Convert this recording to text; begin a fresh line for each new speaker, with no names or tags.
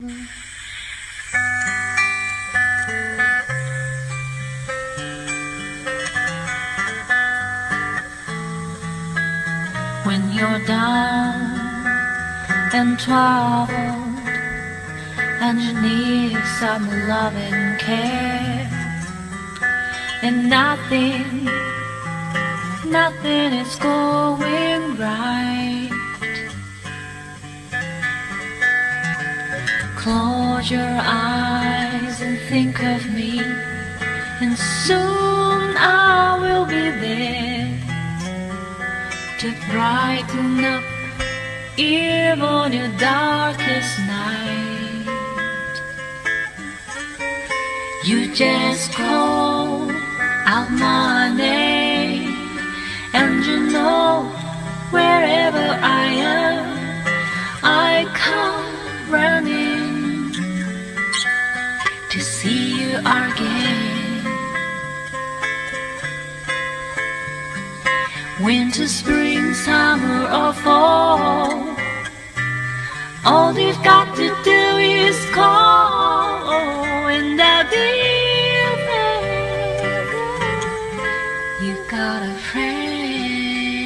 When you're down and troubled and you need some love and care, and nothing is going right, close your eyes and think of me, and soon I will be there to brighten up even your darkest night. You just call out my name, and you know wherever I am, I come running to see you again. Winter, spring, summer or fall, all you've got to do is call, and I'll be there. You got a friend.